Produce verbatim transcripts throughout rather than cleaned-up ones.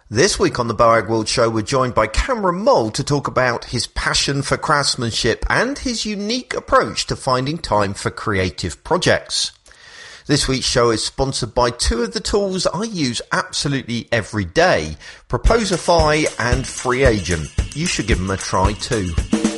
This week on the Boag World Show, we're joined by Cameron Moll to talk about his passion for craftsmanship and his unique approach to finding time for creative projects. This week's show is sponsored by two of the tools I use absolutely every day, Proposify and FreeAgent. You should give them a try too.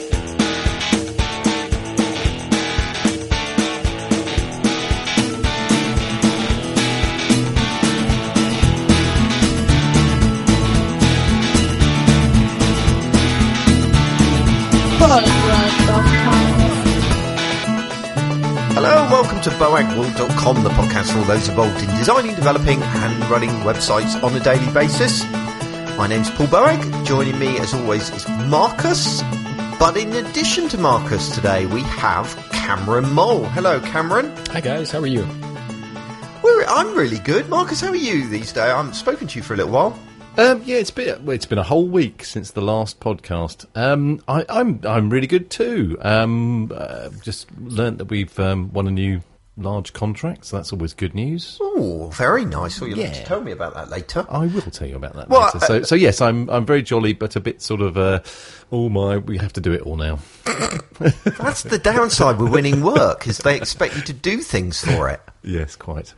Hello and welcome to boag world dot com, the podcast for all those involved in designing, developing and running websites on a daily basis. My name's Paul Boag. Joining me as always is Marcus. But in addition to Marcus today, we have Cameron Moll. Hello, Cameron. Hi guys, how are you? Well, I'm really good. Marcus, how are you these days? I haven't spoken to you for a little while. Um, yeah, it's been well, it's been a whole week since the last podcast. Um, I, I'm I'm really good too. Um, uh, just learnt that we've um, won a new large contract, so that's always good news. Oh, very nice. Well, you'll Yeah. have to tell me about that later. I will tell you about that Well, later. So, so yes, I'm I'm very jolly, but a bit sort of uh, oh my, we have to do it all now. That's the downside with winning work, is they expect you to do things for it. Yes, quite.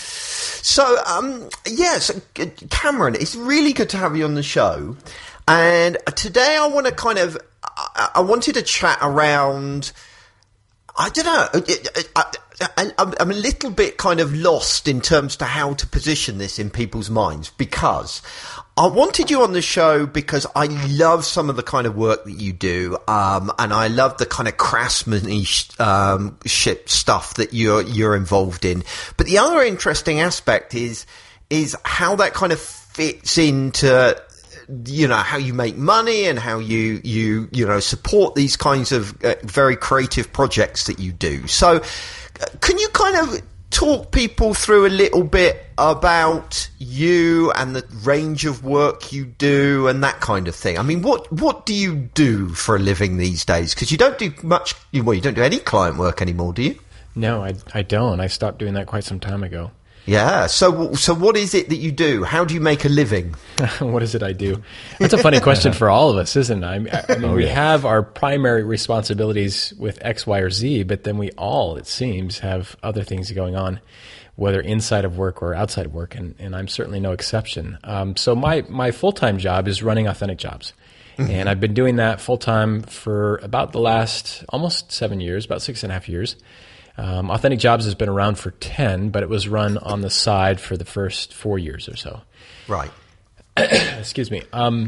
So, um, yes, Cameron, it's really good to have you on the show. And today I want to kind of, I, I wanted to chat around, I don't know, I, I, I'm a little bit kind of lost in terms to how to position this in people's minds, because I wanted you on the show because I love some of the kind of work that you do, um, and I love the kind of craftsmanship um, stuff that you're you're involved in. But the other interesting aspect is is how that kind of fits into, you know, how you make money and how you you you know support these kinds of uh, very creative projects that you do. So, uh, can you kind of talk people through a little bit about you and the range of work you do and that kind of thing? I mean, what what do you do for a living these days? Because you don't do much, well, you don't do any client work anymore, do you? No, I I don't. I stopped doing that quite some time ago. Yeah. So so what is it that you do? How do you make a living? What is it I do? That's a funny question for all of us, isn't it? I mean, I mean Oh, we yeah. have our primary responsibilities with X, Y, or Z, but then we all, it seems, have other things going on, whether inside of work or outside of work, and, and I'm certainly no exception. Um, so my, my full-time job is running Authentic Jobs. Mm-hmm. And I've been doing that full-time for about the last almost seven years, about six and a half years. Um, Authentic Jobs has been around for ten, but it was run on the side for the first four years or so. Right. Excuse me. Um,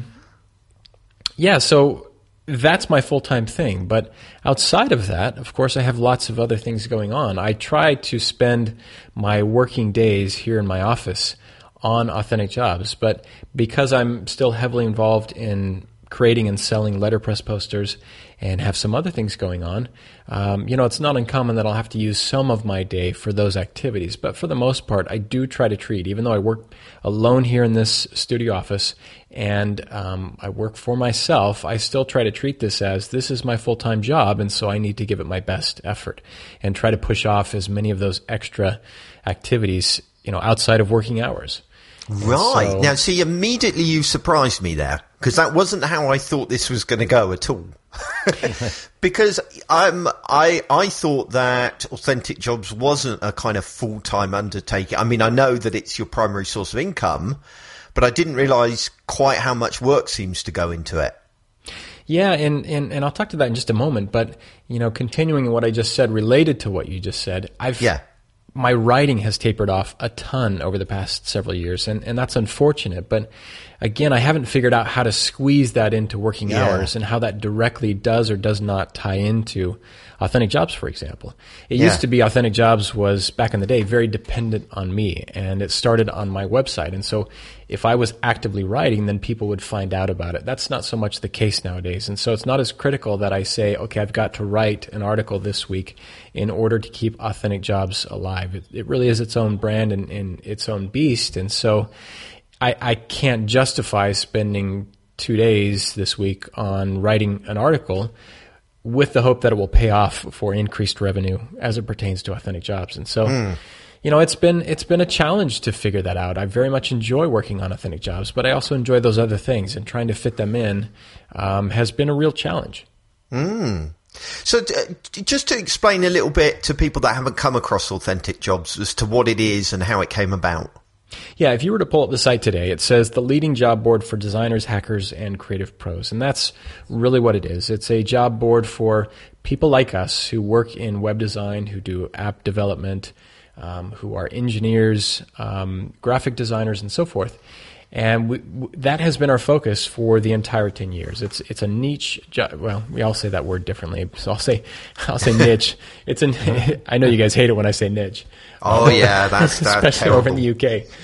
yeah, so that's my full-time thing. But outside of that, of course, I have lots of other things going on. I try to spend my working days here in my office on Authentic Jobs. But because I'm still heavily involved in creating and selling letterpress posters and have some other things going on, um, you know, it's not uncommon that I'll have to use some of my day for those activities. But for the most part, I do try to treat, even though I work alone here in this studio office and um, I work for myself, I still try to treat this as this is my full-time job, and so I need to give it my best effort and try to push off as many of those extra activities, you know, outside of working hours. Right. So, now, see, immediately you surprised me there, because that wasn't how I thought this was going to go at all. Because um, I I thought that Authentic Jobs wasn't a kind of full-time undertaking. I mean, I know that it's your primary source of income, but I didn't realise quite how much work seems to go into it. Yeah, and, and, and I'll talk to that in just a moment. But, you know, continuing what I just said related to what you just said, I've Yeah. my writing has tapered off a ton over the past several years, and, and that's unfortunate. But again, I haven't figured out how to squeeze that into working Yeah. hours and how that directly does or does not tie into Authentic Jobs, for example. It Yeah. used to be Authentic Jobs was, back in the day, very dependent on me, and it started on my website. And so if I was actively writing, then people would find out about it. That's not so much the case nowadays. And so it's not as critical that I say, okay, I've got to write an article this week in order to keep Authentic Jobs alive. It, it really is its own brand and, and its own beast. And so I, I can't justify spending two days this week on writing an article with the hope that it will pay off for increased revenue as it pertains to Authentic Jobs. And so, mm. you know, it's been it's been a challenge to figure that out. I very much enjoy working on Authentic Jobs, but I also enjoy those other things, and trying to fit them in um, has been a real challenge. Mm. So uh, just to explain a little bit to people that haven't come across Authentic Jobs as to what it is and how it came about. Yeah, if you were to pull up the site today, it says the leading job board for designers, hackers, and creative pros. And that's really what it is. It's a job board for people like us who work in web design, who do app development, um, who are engineers, um, graphic designers, and so forth. And we, w- that has been our focus for the entire ten years. It's it's a niche job. Well, we all say that word differently, so I'll say I'll say niche. It's an. I know you guys hate it when I say niche. Oh yeah, that's, that's especially terrible. over in the U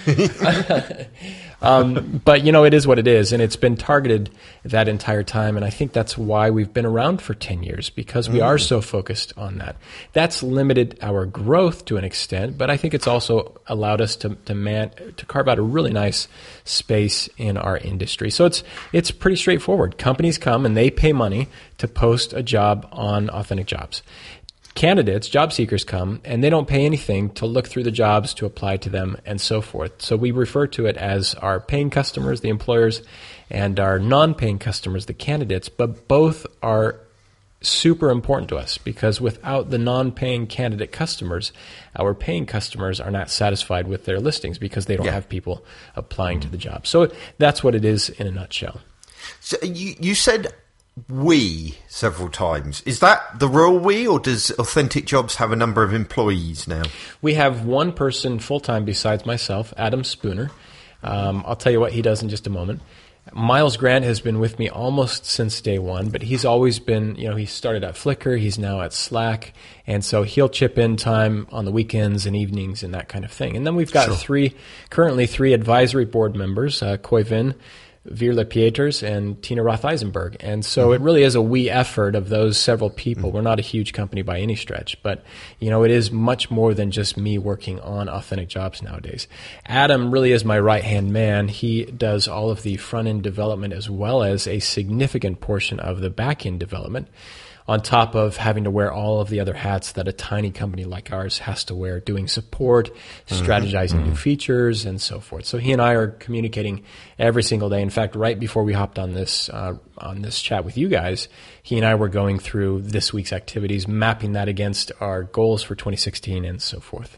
K. um, but you know, it is what it is, and it's been targeted that entire time. And I think that's why we've been around for ten years, because we mm. are so focused on that. That's limited our growth to an extent, but I think it's also allowed us to to man to carve out a really nice space in our industry. So it's it's pretty straightforward. Companies come and they pay money to post a job on Authentic Jobs. Candidates, job seekers come, and they don't pay anything to look through the jobs, to apply to them, and so forth. So we refer to it as our paying customers, the employers, and our non-paying customers, the candidates. But both are super important to us, because without the non-paying candidate customers, our paying customers are not satisfied with their listings because they don't yeah. have people applying mm-hmm. to the job. So that's what it is in a nutshell. So you, you said we several times. Is that the real we, or does Authentic Jobs have a number of employees now? We have one person full-time besides myself, Adam Spooner. Um, I'll tell you what he does in just a moment. Miles Grant has been with me almost since day one, but he's always been, you know, he started at Flickr, he's now at Slack, and so he'll chip in time on the weekends and evenings and that kind of thing. And then we've got sure. three, currently three advisory board members, uh, Koi Vin, Virla Pieters, and Tina Roth-Eisenberg. And so mm-hmm. it really is a we effort of those several people. Mm-hmm. We're not a huge company by any stretch, but you know, it is much more than just me working on Authentic Jobs nowadays. Adam really is my right-hand man. He does all of the front-end development as well as a significant portion of the back-end development, on top of having to wear all of the other hats that a tiny company like ours has to wear, doing support, mm-hmm. strategizing mm-hmm. new features, and so forth. So he and I are communicating every single day. In fact, right before we hopped on this uh, on this chat with you guys, he and I were going through this week's activities, mapping that against our goals for twenty sixteen, and so forth.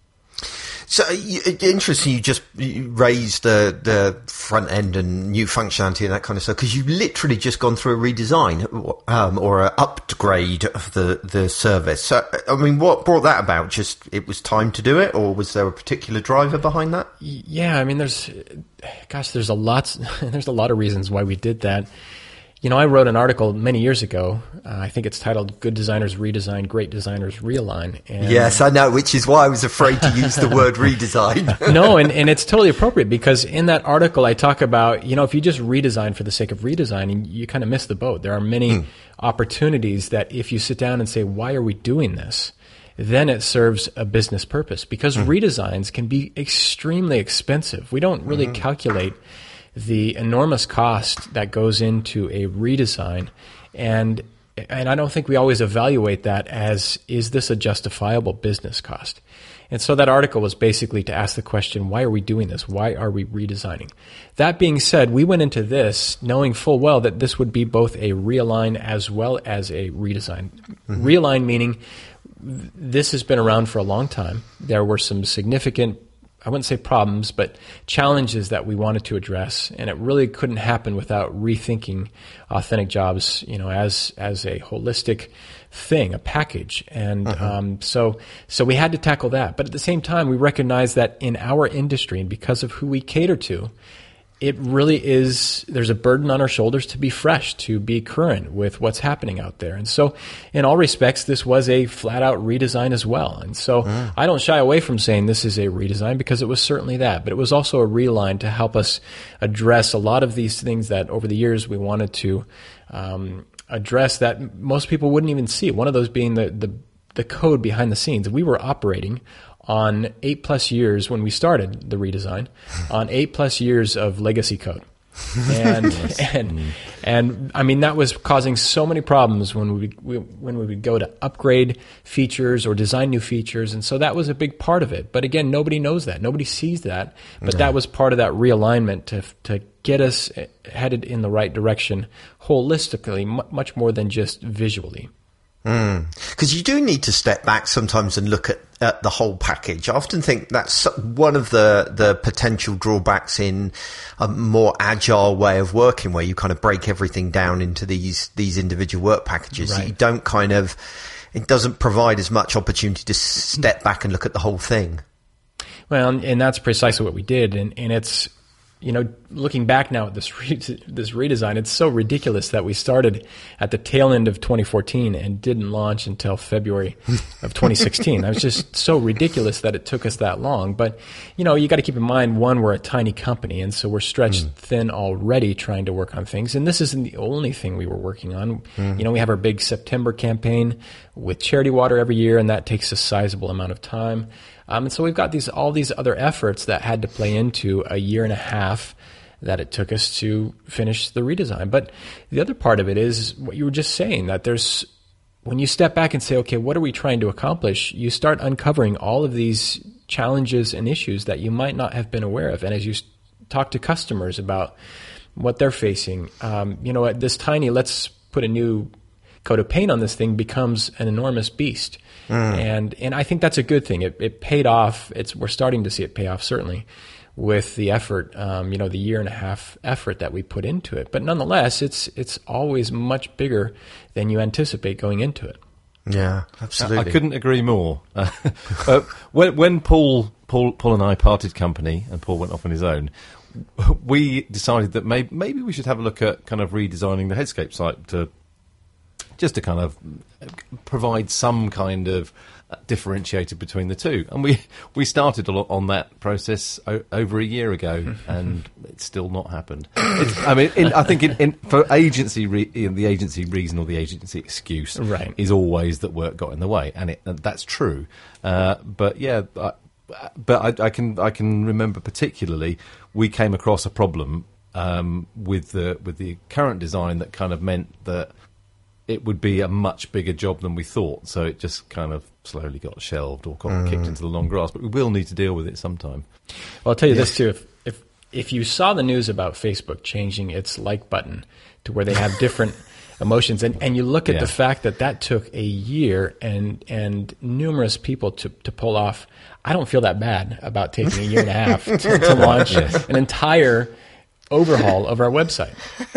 So interesting, you just raised the the front end and new functionality and that kind of stuff, because you've literally just gone through a redesign um, or an upgrade of the, the service. So, I mean, what brought that about? Just it was time to do it, or was there a particular driver behind that? Yeah, I mean, there's, gosh, there's a lot, there's a lot of reasons why we did that. You know, I wrote an article many years ago. Uh, I think it's titled "Good Designers Redesign, Great Designers Realign." And yes, I know, which is why I was afraid to use the word redesign. No, and, and it's totally appropriate, because in that article I talk about, you know, if you just redesign for the sake of redesigning, you kind of miss the boat. There are many mm. opportunities that if you sit down and say, why are we doing this? Then it serves a business purpose, because mm. redesigns can be extremely expensive. We don't really mm. calculate the enormous cost that goes into a redesign, and and I don't think we always evaluate that as, is this a justifiable business cost? And so that article was basically to ask the question, why are we doing this? Why are we redesigning? That being said, we went into this knowing full well that this would be both a realign as well as a redesign. Mm-hmm. Realign meaning this has been around for a long time. There were some significant, I wouldn't say problems, but challenges that we wanted to address, and it really couldn't happen without rethinking Authentic Jobs, you know, as as a holistic thing, a package. And uh-huh. um, so so we had to tackle that. But at the same time, we recognize that in our industry, and because of who we cater to, it really is, there's a burden on our shoulders to be fresh, to be current with what's happening out there. And so in all respects, this was a flat out redesign as well. And so mm. I don't shy away from saying this is a redesign, because it was certainly that, but it was also a realign to help us address a lot of these things that over the years we wanted to um, address that most people wouldn't even see. One of those being the, the, the code behind the scenes. We were operating on eight plus years when we started the redesign, on eight plus years of legacy code. and and and I mean that was causing so many problems when we, we when we would go to upgrade features or design new features, and so that was a big part of it. But again, nobody knows that, nobody sees that. But no. that was part of that realignment to to get us headed in the right direction holistically, much more than just visually. Because mm. you do need to step back sometimes and look at, at the whole package. I often think that's one of the, the potential drawbacks in a more agile way of working, where you kind of break everything down into these these individual work packages. Right. You don't kind of, it doesn't provide as much opportunity to step back and look at the whole thing. Well, and that's precisely what we did, and and it's. You know, looking back now at this re- this redesign, it's so ridiculous that we started at the tail end of twenty fourteen and didn't launch until February of twenty sixteen. That was just so ridiculous that it took us that long. But, you know, you got to keep in mind, one, we're a tiny company, and so we're stretched mm. thin already trying to work on things. And this isn't the only thing we were working on. Mm. You know, we have our big September campaign with Charity Water every year, and that takes a sizable amount of time. Um, and so we've got these all these other efforts that had to play into a year and a half that it took us to finish the redesign. But the other part of it is what you were just saying, that there's when you step back and say, okay, what are we trying to accomplish? You start uncovering all of these challenges and issues that you might not have been aware of. And as you talk to customers about what they're facing, um, you know, this tiny, let's put a new coat of paint on this thing, becomes an enormous beast. Mm. And and I think that's a good thing. It, it paid off. It's we're starting to see it pay off, certainly, with the effort, um, you know, the year and a half effort that we put into it. But nonetheless, it's it's always much bigger than you anticipate going into it. Yeah, absolutely. I, I couldn't agree more. Uh, uh, when when Paul Paul Paul and I parted company, and Paul went off on his own, we decided that maybe maybe we should have a look at kind of redesigning the Headscape site to. Just to kind of provide some kind of differentiator between the two. And we, we started a lot on that process o- over a year ago, and it's still not happened. It's, I mean, in, I think in, in, for agency, re, in the agency reason or the agency excuse right. is always that work got in the way, and, it, and that's true. Uh, but yeah, I, but I, I can I can remember particularly we came across a problem um, with the with the current design that kind of meant that it would be a much bigger job than we thought, so it just kind of slowly got shelved or got mm. kicked into the long grass. But we will need to deal with it sometime. Well, I'll tell you yeah. this too: if, if if you saw the news about Facebook changing its like button to where they have different emotions, and, and you look at yeah. the fact that that took a year and and numerous people to to pull off, I don't feel that bad about taking a year and a half to, to launch yes. an entire overhaul of our website.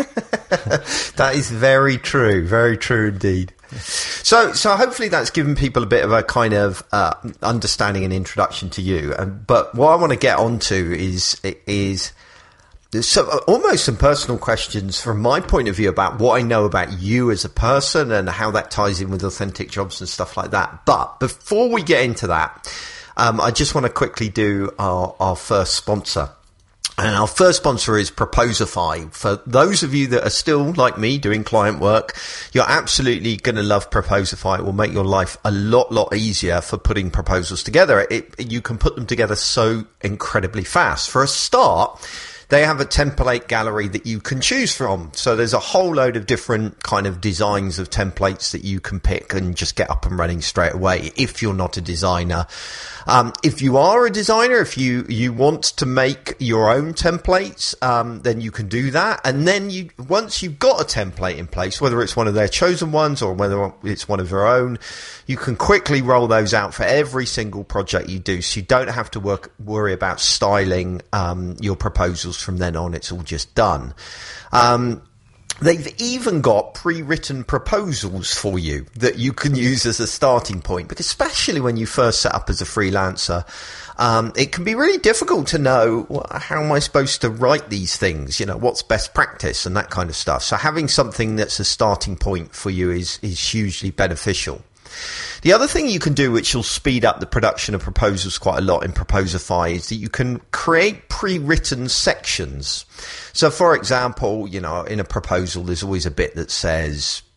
That is very true, very true indeed. So, so hopefully that's given people a bit of a kind of uh, understanding and introduction to you. And but what I want to get onto is is so almost some personal questions from my point of view about what I know about you as a person and how that ties in with Authentic Jobs and stuff like that. But before we get into that, um, I just want to quickly do our, our first sponsor. And our first sponsor is Proposify. For those of you that are still, like me, doing client work, you're absolutely going to love Proposify. It will make your life a lot, lot easier for putting proposals together. It, you can put them together so incredibly fast. For a start, they have a template gallery that you can choose from. So there's a whole load of different kind of designs of templates that you can pick and just get up and running straight away if you're not a designer. Um, if you are a designer, if you, you want to make your own templates, um, then you can do that. And then you, once you've got a template in place, whether it's one of their chosen ones or whether it's one of your own, you can quickly roll those out for every single project you do. So you don't have to work, worry about styling, um, your proposals from then on. It's all just done. Um, They've even got pre-written proposals for you that you can use as a starting point, because especially when you first set up as a freelancer, um, it can be really difficult to know, well, how am I supposed to write these things? You know, what's best practice and that kind of stuff. So having something that's a starting point for you is, is hugely beneficial. The other thing you can do, which will speed up the production of proposals quite a lot in Proposify, is that you can create pre-written sections. So, for example, you know, in a proposal, there's always a bit that says,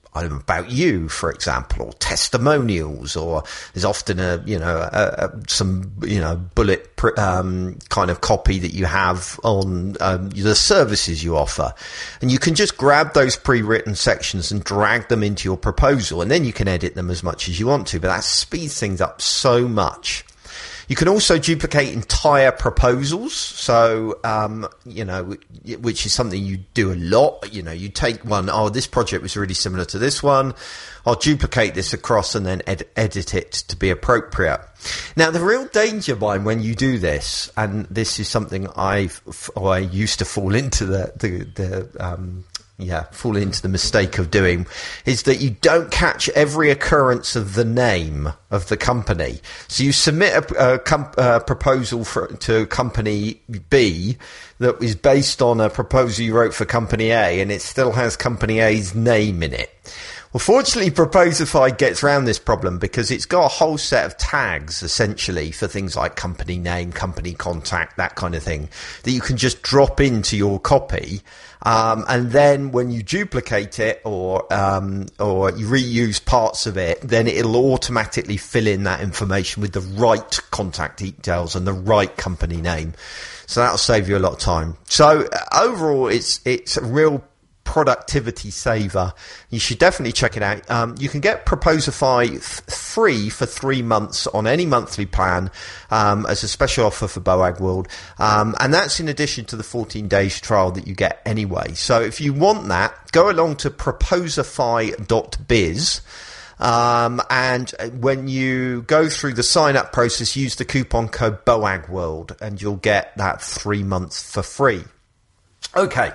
I don't know, about you, for example, or testimonials, or there's often a, you know, a, a, some, you know, bullet pr- um, kind of copy that you have on um, the services you offer. And you can just grab those pre-written sections and drag them into your proposal, and then you can edit them as much as you want to, but that speeds things up so much. You can also duplicate entire proposals. So, um, you know, which is something you do a lot. You know, you take one, oh, this project was really similar to this one. I'll duplicate this across and then ed- edit it to be appropriate. Now, the real danger, mine, when you do this, and this is something I've, or I used to fall into the, the, the, um, yeah, fall into the mistake of doing, is that you don't catch every occurrence of the name of the company. So you submit a, a, com- a proposal for, to company B that is based on a proposal you wrote for company A, and it still has company A's name in it. Well, fortunately, Proposify gets around this problem because it's got a whole set of tags, essentially, for things like company name, company contact, that kind of thing, that you can just drop into your copy. Um, and then when you duplicate it or um, or you reuse parts of it, then it'll automatically fill in that information with the right contact details and the right company name. So that'll save you a lot of time. So uh, overall, it's it's a real productivity saver. You should definitely check it out. Um, you can get Proposify f- free for three months on any monthly plan um, as a special offer for Boag World. Um, and that's in addition to the fourteen days trial that you get anyway. So if you want that, go along to proposify dot biz. Um, and when you go through the sign up process, use the coupon code BOAGWORLD and you'll get that three months for free. Okay.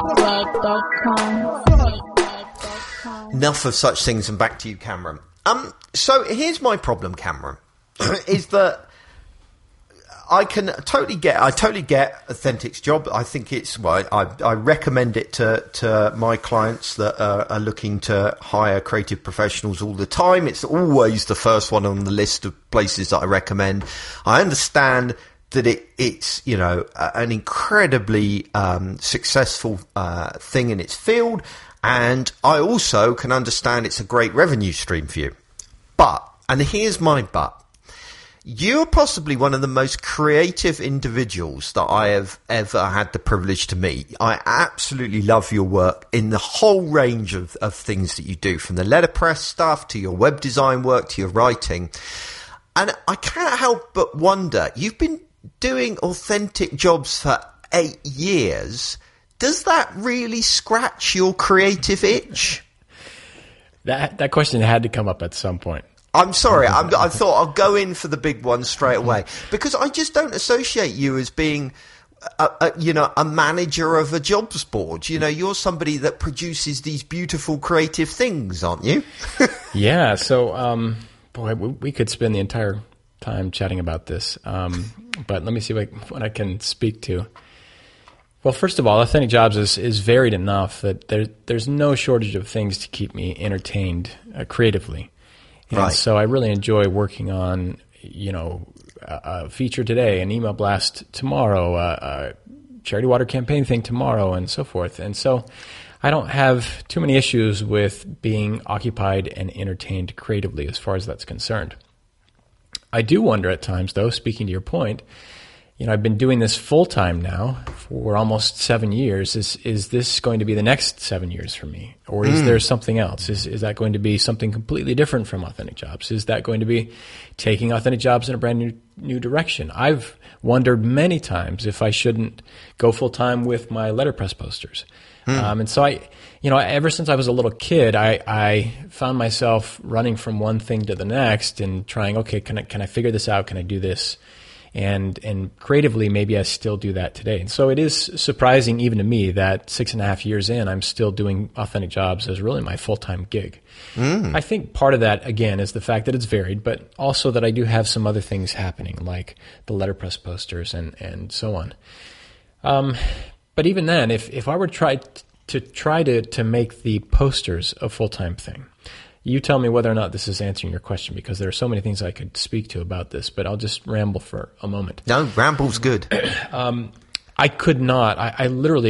Enough of such things and back to you, Cameron. Um, so here's my problem, Cameron, is that I can totally get, I totally get Authentic's job. I think it's, well, I, I recommend it to, to my clients that are, are looking to hire creative professionals all the time. It's always the first one on the list of places that I recommend. I understand that it, it's, you know, an incredibly um, successful uh, thing in its field. And I also can understand it's a great revenue stream for you. But, and here's my but, you're possibly one of the most creative individuals that I have ever had the privilege to meet. I absolutely love your work in the whole range of, of things that you do, from the letterpress stuff to your web design work to your writing. And I can't help but wonder, you've been doing Authentic jobs for eight years. Does that really scratch your creative itch? That that question had to come up at some point. I'm sorry. I'm, I thought I'll go in for the big one straight away because I just don't associate you as being, a, a, you know, a manager of a jobs board. You know, you're somebody that produces these beautiful creative things, aren't you? Yeah. So, um, boy, we, we could spend the entire time chatting about this. Um, but let me see what I, what I can speak to. Well, first of all, Authentic Jobs is, is varied enough that there, there's no shortage of things to keep me entertained uh, creatively. And right. So I really enjoy working on, you know, a, a feature today, an email blast tomorrow, a, a charity water campaign thing tomorrow, and so forth. And so I don't have too many issues with being occupied and entertained creatively as far as that's concerned. I do wonder at times, though, speaking to your point, you know, I've been doing this full time now for almost seven years. Is is this going to be the next seven years for me, or is mm. there something else? Is is that going to be something completely different from Authentic Jobs? Is that going to be taking Authentic Jobs in a brand new new direction? I've wondered many times if I shouldn't go full time with my letterpress posters. Mm. Um, and so I, you know, ever since I was a little kid, I I found myself running from one thing to the next and trying. Okay, can I can I figure this out? Can I do this? And and creatively, maybe I still do that today. And so it is surprising even to me that six and a half years in, I'm still doing Authentic Jobs as really my full-time gig. Mm. I think part of that, again, is the fact that it's varied, but also that I do have some other things happening, like the letterpress posters and, and so on. Um, but even then, if, if I were to try to, try to, to make the posters a full-time thing, you tell me whether or not this is answering your question, because there are so many things I could speak to about this, but I'll just ramble for a moment. No, ramble's good. um, I could not, I, I literally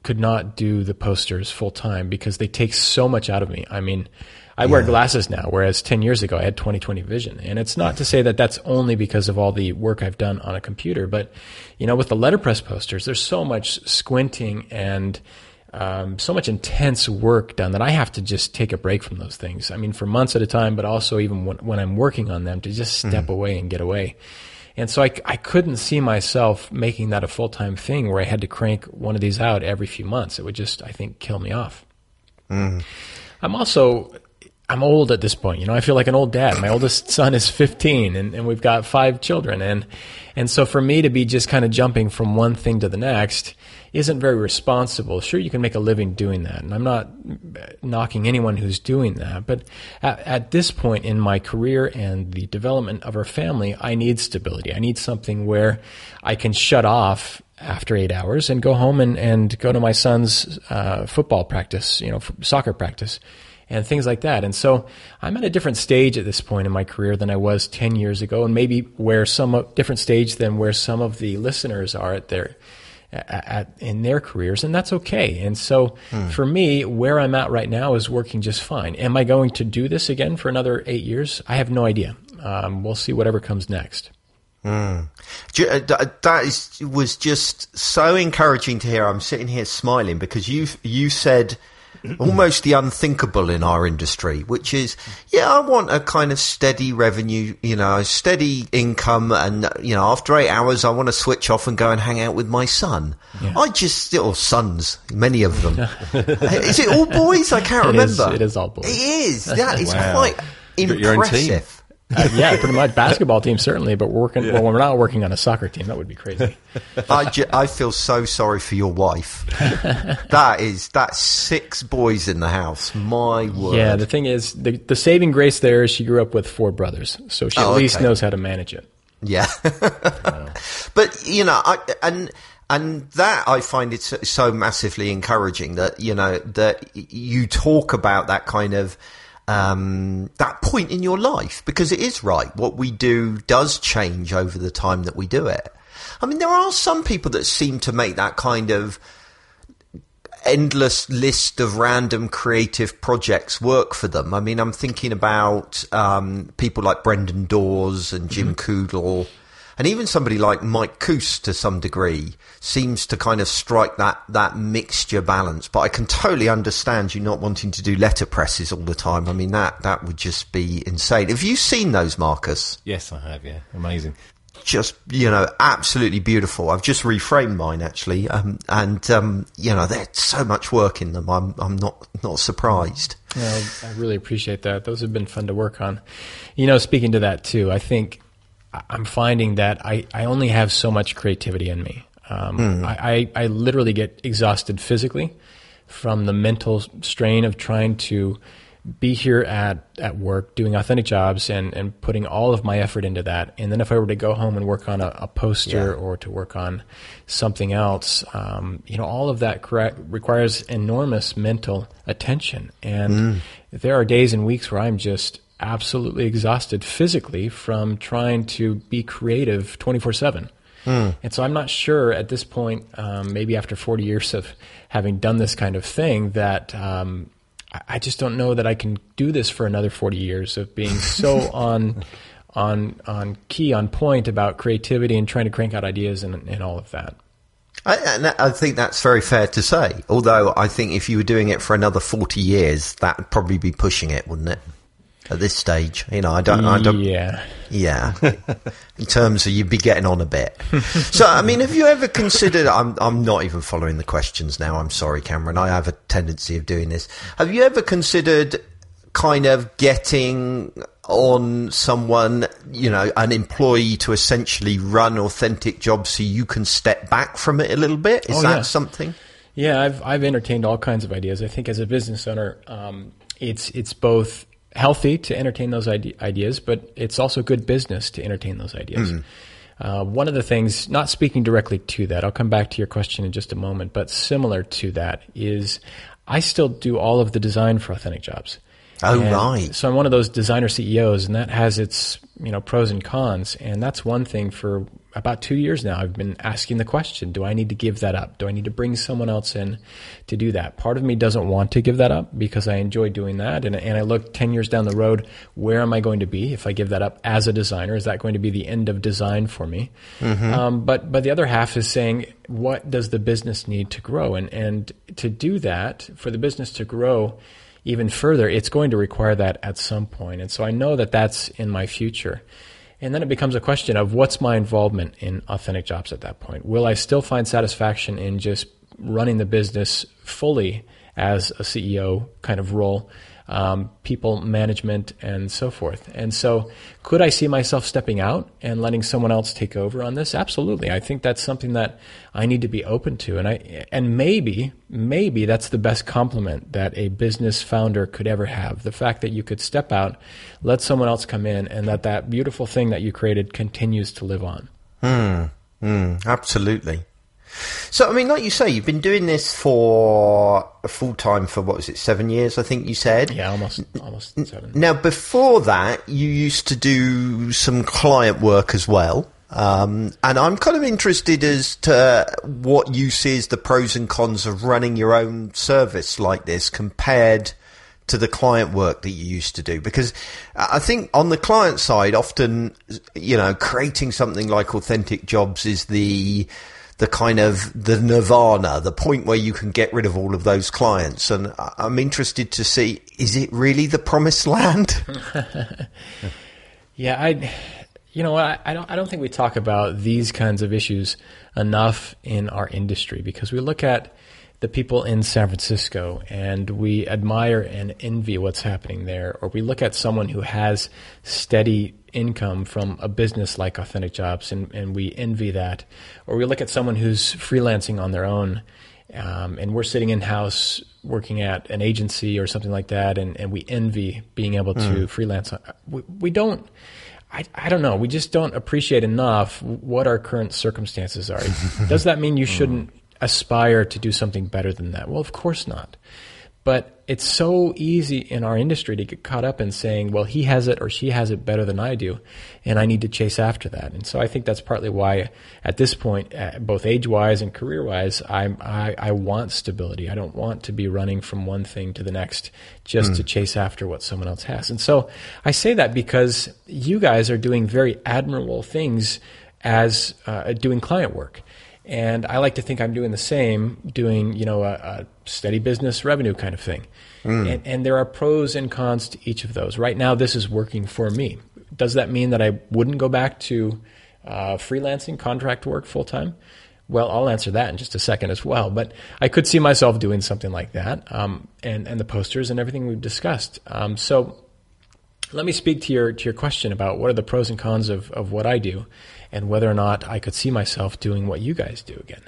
could not do the posters full time because they take so much out of me. I mean, I yeah. wear glasses now, whereas ten years ago I had twenty twenty vision. And it's not to say that that's only because of all the work I've done on a computer, but, you know, with the letterpress posters, there's so much squinting and um, so much intense work done that I have to just take a break from those things. I mean, for months at a time, but also even when, when I'm working on them, to just step mm. away and get away. And so I, I couldn't see myself making that a full-time thing where I had to crank one of these out every few months. It would just, I think, kill me off. Mm. I'm also, I'm old at this point. You know, I feel like an old dad. My oldest son is fifteen, and, and we've got five children. And, and so for me to be just kind of jumping from one thing to the next isn't very responsible. Sure, you can make a living doing that, and I'm not knocking anyone who's doing that. But at, at this point in my career and the development of our family, I need stability. I need something where I can shut off after eight hours and go home and, and go to my son's uh, football practice, you know, f- soccer practice, and things like that. And so I'm at a different stage at this point in my career than I was ten years ago, and maybe where some different stage than where some of the listeners are at their At, in their careers, and that's okay. And so hmm. for me, where I'm at right now is working just fine. Am I going to do this again for another eight years? I have no idea. Um, we'll see whatever comes next. Mm. That is, was just so encouraging to hear. I'm sitting here smiling because you you said almost the unthinkable in our industry, which is, yeah, I want a kind of steady revenue, you know, steady income, and, you know, after eight hours, I want to switch off and go and hang out with my son. Yeah. I just, or sons, many of them. Is it all boys? I can't it remember. Is, it is all boys. It is. That is wow. quite impressive. Uh, yeah, pretty much. Basketball team, certainly, but we're working, yeah. well, we're not working on a soccer team. That would be crazy. I, ju- I feel so sorry for your wife. That is, that's six boys in the house. My word. Yeah, the thing is, the, the saving grace there is she grew up with four brothers, so she oh, at okay. least knows how to manage it. Yeah. But, you know, I, and, and that I find it so, so massively encouraging that, you know, that you talk about that kind of, Um, that point in your life, because it is right. What we do does change over the time that we do it. I mean, there are some people that seem to make that kind of endless list of random creative projects work for them. I mean, I'm thinking about um, people like Brendan Dawes and Jim mm-hmm. Coudal, and even somebody like Mike Coos to some degree seems to kind of strike that, that mixture balance. But I can totally understand you not wanting to do letterpresses all the time. I mean, that, that would just be insane. Have you seen those, Marcus? Yes, I have, yeah. Amazing. Just, you know, absolutely beautiful. I've just reframed mine, actually. Um, and, um, you know, there's so much work in them. I'm, I'm not, not surprised. Well, I really appreciate that. Those have been fun to work on. You know, speaking to that, too, I think I'm finding that I, I only have so much creativity in me. Um, mm. I, I, I literally get exhausted physically from the mental strain of trying to be here at, at work, doing authentic jobs and, and putting all of my effort into that. And then if I were to go home and work on a, a poster yeah. or to work on something else, um, you know, all of that correct, requires enormous mental attention. And mm. there are days and weeks where I'm just absolutely exhausted physically from trying to be creative twenty-four seven. Mm. And so I'm not sure at this point, um, maybe after forty years of having done this kind of thing, that um, I just don't know that I can do this for another forty years of being so on on on key, on point about creativity and trying to crank out ideas and, and all of that. I, and I think that's very fair to say. Although I think if you were doing it for another forty years, that would probably be pushing it, wouldn't it? At this stage, you know, I don't, I don't, yeah, yeah. In terms of you'd be getting on a bit. So, I mean, have you ever considered? I'm, I'm not even following the questions now. I'm sorry, Cameron. I have a tendency of doing this. Have you ever considered kind of getting on someone, you know, an employee to essentially run authentic jobs so you can step back from it a little bit? Is oh, that yeah. something? Yeah, I've I've entertained all kinds of ideas. I think as a business owner, um, it's it's both healthy to entertain those ide- ideas, but it's also good business to entertain those ideas. Mm. Uh, one of the things, not speaking directly to that, I'll come back to your question in just a moment, but similar to that is I still do all of the design for Authentic Jobs. Oh, and right. So I'm one of those designer C E Os, and that has its, you know, pros and cons. And that's one thing for about two years now, I've been asking the question, do I need to give that up? Do I need to bring someone else in to do that? Part of me doesn't want to give that up because I enjoy doing that. And, and I look ten years down the road, where am I going to be if I give that up as a designer? Is that going to be the end of design for me? Mm-hmm. Um, but, but the other half is saying, what does the business need to grow? And, and to do that, for the business to grow even further, it's going to require that at some point. And so I know that that's in my future. And then it becomes a question of what's my involvement in Authentic Jobs at that point? Will I still find satisfaction in just running the business fully as a C E O kind of role, um, people management and so forth? And so could I see myself stepping out and letting someone else take over on this? Absolutely. I think that's something that I need to be open to. And I, and maybe, maybe that's the best compliment that a business founder could ever have. The fact that you could step out, let someone else come in, and that that beautiful thing that you created continues to live on. Mm, mm, absolutely. So, I mean, like you say, you've been doing this for full time for, what was it, seven years, I think you said? Yeah, almost almost seven. Now, before that, you used to do some client work as well. Um, and I'm kind of interested as to what you see as the pros and cons of running your own service like this compared to the client work that you used to do. Because I think on the client side, often, you know, creating something like Authentic Jobs is the... the kind of the nirvana, the point where you can get rid of all of those clients. And I'm interested to see, is it really the promised land? yeah, I, you know, I, I don't, I don't think we talk about these kinds of issues enough in our industry, because we look at the people in San Francisco and we admire and envy what's happening there, or we look at someone who has steady income from a business like Authentic Jobs and, and we envy that, or we look at someone who's freelancing on their own um, and we're sitting in-house working at an agency or something like that, and, and we envy being able to mm. freelance. We, we don't, I, I don't know, we just don't appreciate enough what our current circumstances are. Does that mean you shouldn't aspire to do something better than that? Well, of course not. But it's so easy in our industry to get caught up in saying, well, he has it or she has it better than I do, and I need to chase after that. And so I think that's partly why at this point, both age-wise and career-wise, I, I, I want stability. I don't want to be running from one thing to the next just mm. to chase after what someone else has. And so I say that because you guys are doing very admirable things as uh, doing client work. And I like to think I'm doing the same, doing, you know, a, a steady business revenue kind of thing. Mm. And, and there are pros and cons to each of those. Right now, this is working for me. Does that mean that I wouldn't go back to uh, freelancing, contract work full time? Well, I'll answer that in just a second as well. But I could see myself doing something like that, um, and, and the posters and everything we've discussed. Um, so let me speak to your to your question about what are the pros and cons of, of what I do, and whether or not I could see myself doing what you guys do again.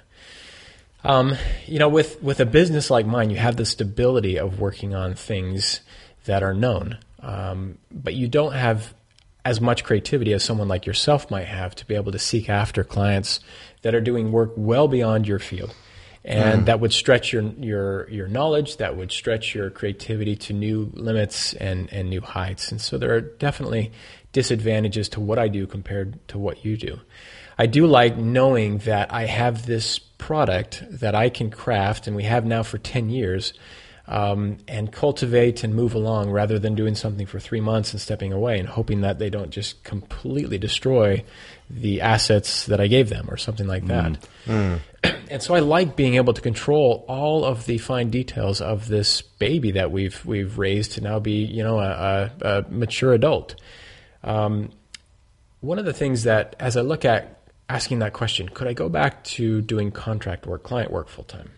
Um, you know, with, with a business like mine, you have the stability of working on things that are known, um, but you don't have as much creativity as someone like yourself might have to be able to seek after clients that are doing work well beyond your field. And mm. that would stretch your your your knowledge, that would stretch your creativity to new limits and, and new heights. And so there are definitely disadvantages to what I do compared to what you do. I do like knowing that I have this product that I can craft, and we have now for ten years, um, and cultivate and move along rather than doing something for three months and stepping away and hoping that they don't just completely destroy the assets that I gave them or something like that. Mm. Mm. And so I like being able to control all of the fine details of this baby that we've we've raised to now be, you know, a, a, a mature adult. Um, one of the things that, as I look at asking that question, could I go back to doing contract work, client work full time?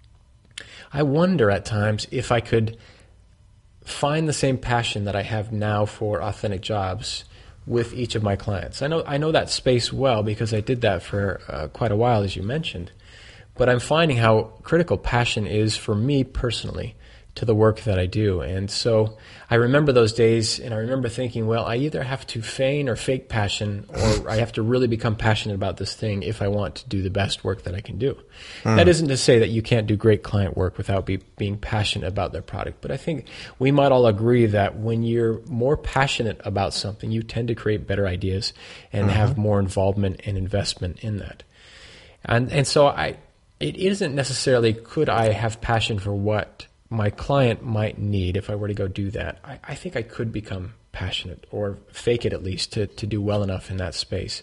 I wonder at times if I could find the same passion that I have now for Authentic Jobs with each of my clients. I know I know that space well because I did that for uh, quite a while, as you mentioned. But I'm finding how critical passion is for me personally to the work that I do. And so I remember those days, and I remember thinking, well, I either have to feign or fake passion, or I have to really become passionate about this thing if I want to do the best work that I can do. Mm. That isn't to say that you can't do great client work without be, being passionate about their product, but I think we might all agree that when you're more passionate about something, you tend to create better ideas and mm-hmm. have more involvement and investment in that. And and so I, it isn't necessarily could I have passion for what my client might need if I were to go do that. I, I think I could become passionate, or fake it at least, to, to do well enough in that space.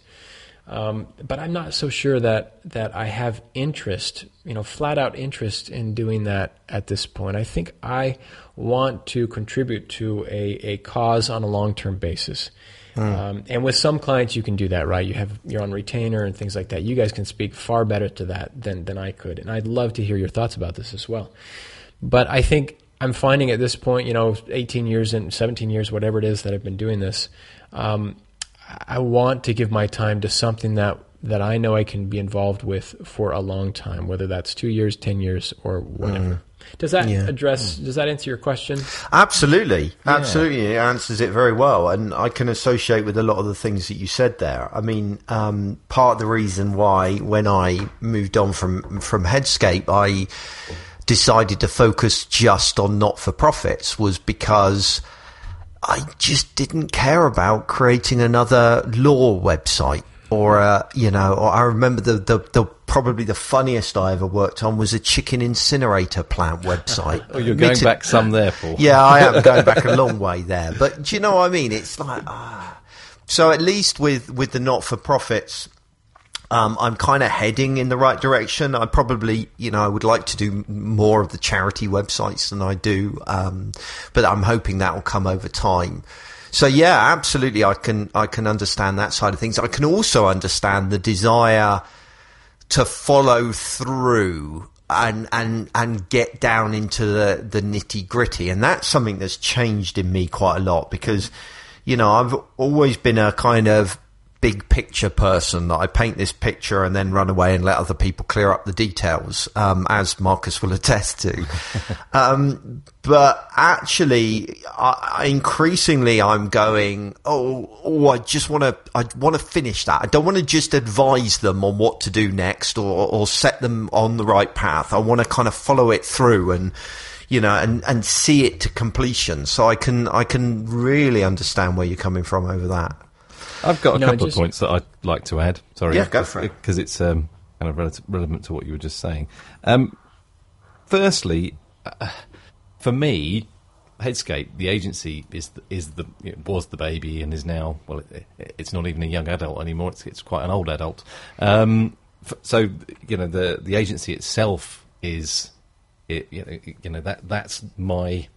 Um, but I'm not so sure that, that I have interest, you know, flat out interest in doing that at this point. I think I want to contribute to a, a cause on a long-term basis. Mm. Um, and with some clients, you can do that, right? You have, you're on retainer and things like that. You guys can speak far better to that than, than I could. And I'd love to hear your thoughts about this as well. But I think I'm finding at this point, you know, eighteen years and seventeen years, whatever it is that I've been doing this, um, I want to give my time to something that, that I know I can be involved with for a long time, whether that's two years, ten years, or whatever. Mm. Does that yeah. address, does that answer your question? Absolutely. Yeah. Absolutely. It answers it very well. And I can associate with a lot of the things that you said there. I mean, um, part of the reason why when I moved on from, from Headscape, I decided to focus just on not-for-profits was because I just didn't care about creating another law website or, uh, you know, or I remember the, the, the, probably the funniest I ever worked on was a chicken incinerator plant website. Oh, you're going to, back some there, Paul. Yeah, I am going back a long way there. But do you know what I mean? It's like, ah. So at least with, with the not-for-profits, Um, I'm kind of heading in the right direction. I probably, you know, I would like to do more of the charity websites than I do, um, but I'm hoping that will come over time. So yeah, absolutely, I can I can understand that side of things. I can also understand the desire to follow through and and and get down into the the nitty gritty, and that's something that's changed in me quite a lot because, you know, I've always been a kind of big picture person that I paint this picture and then run away and let other people clear up the details, um, as Marcus will attest to. um, but actually, I, increasingly, I'm going, oh, oh I just want to, I want to finish that. I don't want to just advise them on what to do next or, or set them on the right path. I want to kind of follow it through and, you know, and, and see it to completion. So I can, I can really understand where you're coming from over that. I've got a no, couple just, of points that I'd like to add. Sorry, yeah, go for it. Because it's um, kind of relative, relevant to what you were just saying. Um, firstly, uh, for me, Headscape, the agency, is the, is the it was the baby and is now, well, it, it's not even a young adult anymore. It's, it's quite an old adult. Um, f- so you know, the the agency itself is, it, you know, you know that that's my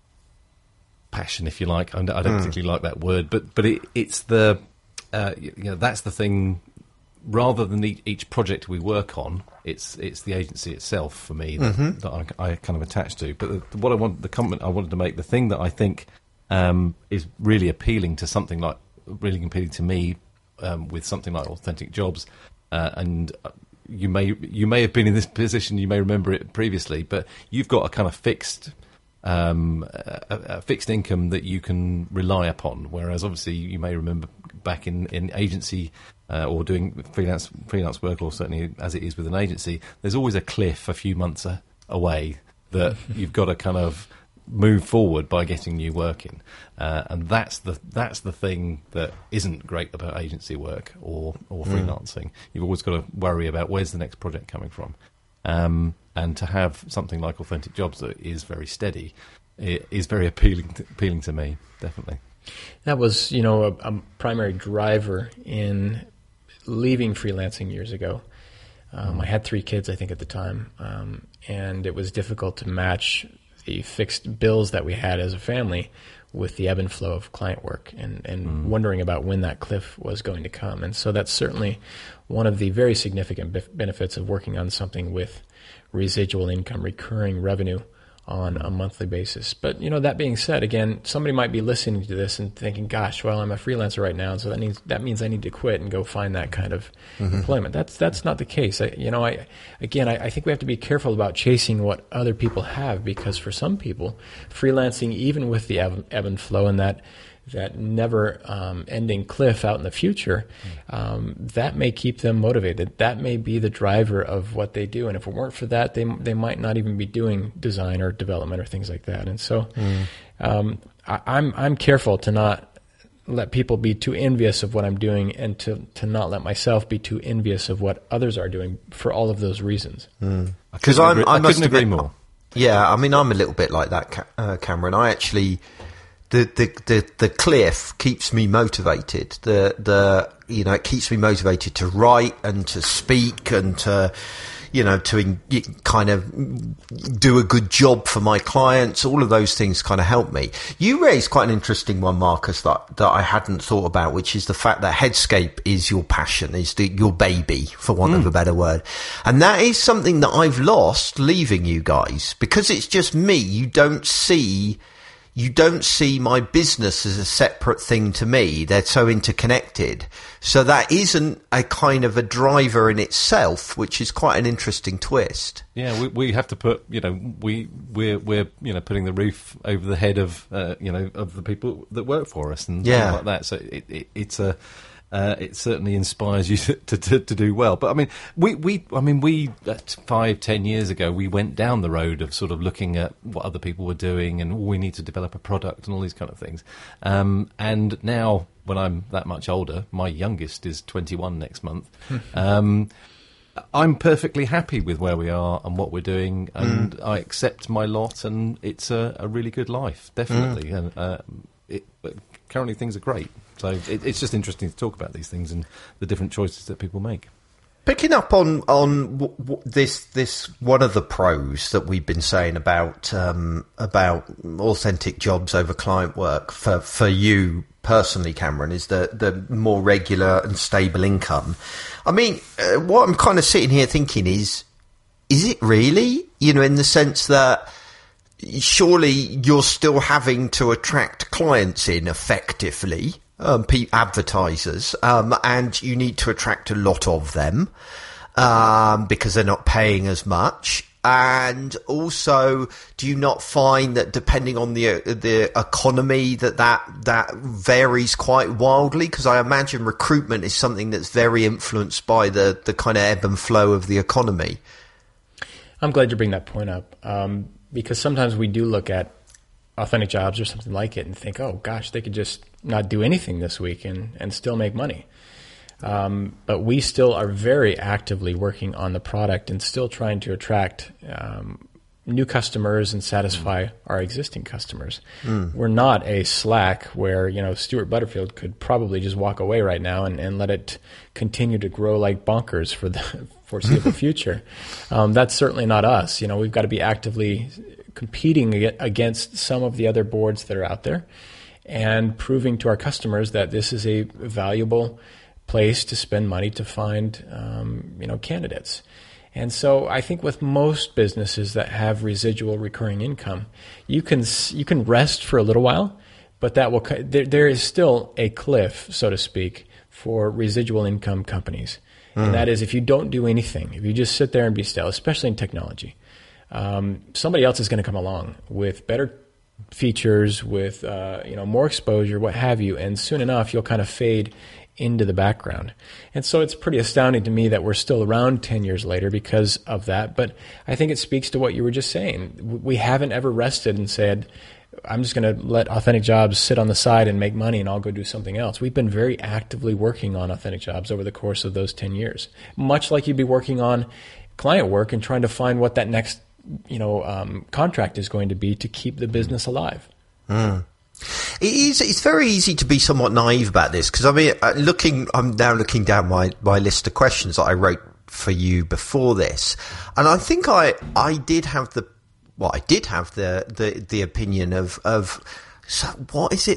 passion, if you like. I don't, I don't mm. particularly like that word, but but it, it's the uh, you know that's the thing. Rather than each, each project we work on, it's it's the agency itself for me that, mm-hmm. that I, I kind of attach to. But the, what I want, the comment I wanted to make, the thing that I think um, is really appealing to something like really appealing to me um, with something like Authentic Jobs, uh, and you may you may have been in this position, you may remember it previously, but you've got a kind of fixed. Um, a, a fixed income that you can rely upon, whereas obviously you may remember back in, in agency uh, or doing freelance freelance work, or certainly as it is with an agency, there's always a cliff a few months a, away that you've got to kind of move forward by getting new work in, uh, and that's the that's the thing that isn't great about agency work or or freelancing. Mm. You've always got to worry about where's the next project coming from. Um, and to have something like Authentic Jobs that is very steady, it is very appealing to, appealing to me, definitely. That was, you know, a, a primary driver in leaving freelancing years ago. Um, mm. I had three kids, I think, at the time, um, and it was difficult to match the fixed bills that we had as a family with the ebb and flow of client work, and, and mm. wondering about when that cliff was going to come. And so that's certainly one of the very significant bef- benefits of working on something with residual income, recurring revenue on a monthly basis. But, you know, that being said, again, somebody might be listening to this and thinking, gosh, well, I'm a freelancer right now, so that means that means I need to quit and go find that kind of mm-hmm. employment. That's that's not the case. I, you know, I again, I, I think we have to be careful about chasing what other people have, because for some people, freelancing, even with the ebb, ebb and flow and that that never um, ending cliff out in the future, um, that may keep them motivated. That may be the driver of what they do. And if it weren't for that, they they might not even be doing design or development or things like that. And so mm. um, I, I'm I'm careful to not let people be too envious of what I'm doing, and to, to not let myself be too envious of what others are doing for all of those reasons. Because mm. I'm I, I must couldn't agree admit, more. Yeah, I mean, I'm a little bit like that, uh, Cameron. I actually. The, the the the cliff keeps me motivated. The the you know it keeps me motivated to write and to speak and to you know to in, kind of do a good job for my clients. All of those things kind of help me. You raised quite an interesting one, Marcus, that that I hadn't thought about, which is the fact that Headscape is your passion, is the, your baby, for want mm. of a better word, and that is something that I've lost leaving you guys, because it's just me. You don't see. You don't see my business as a separate thing to me. They're so interconnected. So that isn't a kind of a driver in itself, which is quite an interesting twist. Yeah, we we have to put, you know, we we're we're you know putting the roof over the head of uh, you know of the people that work for us and yeah. things like that. So it, it it's a. Uh, it certainly inspires you to, to to do well. But I mean, we, we I mean we uh, five ten years ago we went down the road of sort of looking at what other people were doing and oh, we need to develop a product and all these kind of things. Um, and now, when I'm that much older, my youngest is twenty-one next month. um, I'm perfectly happy with where we are and what we're doing, and mm. I accept my lot, and it's a, a really good life, definitely. Mm. And uh, it, currently, things are great. So it, it's just interesting to talk about these things and the different choices that people make. Picking up on on w- w- this this one of the pros that we've been saying about um, about authentic jobs over client work for for you personally, Cameron, is the the more regular and stable income. I mean, uh, what I'm kind of sitting here thinking is, is it really? You know, in the sense that surely you're still having to attract clients in effectively. Um, advertisers, um, and you need to attract a lot of them um, because they're not paying as much. And also, do you not find that depending on the the economy that that, that varies quite wildly? Because I imagine recruitment is something that's very influenced by the, the kind of ebb and flow of the economy. I'm glad you bring that point up, um, because sometimes we do look at Authentic Jobs or something like it and think, oh gosh, they could just not do anything this week and, and still make money. Um, but we still are very actively working on the product and still trying to attract um, new customers and satisfy mm. our existing customers. Mm. We're not a Slack where, you know, Stuart Butterfield could probably just walk away right now and, and let it continue to grow like bonkers for the foreseeable future. Um, that's certainly not us. You know, we've got to be actively competing against some of the other boards that are out there and proving to our customers that this is a valuable place to spend money to find, um, you know, candidates. And so I think with most businesses that have residual recurring income, you can you can rest for a little while, but that will there, there is still a cliff, so to speak, for residual income companies. Mm. And that is if you don't do anything, if you just sit there and be still, especially in technology, um, somebody else is going to come along with better features, with uh, you know more exposure, what have you, and soon enough you'll kind of fade into the background. And so it's pretty astounding to me that we're still around ten years later because of that. But I think it speaks to what you were just saying. We haven't ever rested and said, I'm just going to let Authentic Jobs sit on the side and make money and I'll go do something else. We've been very actively working on Authentic Jobs over the course of those ten years, much like you'd be working on client work and trying to find what that next you know, um, contract is going to be to keep the business alive. Mm. It is. It's very easy to be somewhat naive about this because I mean, looking, I'm now looking down my, my list of questions that I wrote for you before this, and I think I I did have the well, I did have the the, the opinion of of so what is it that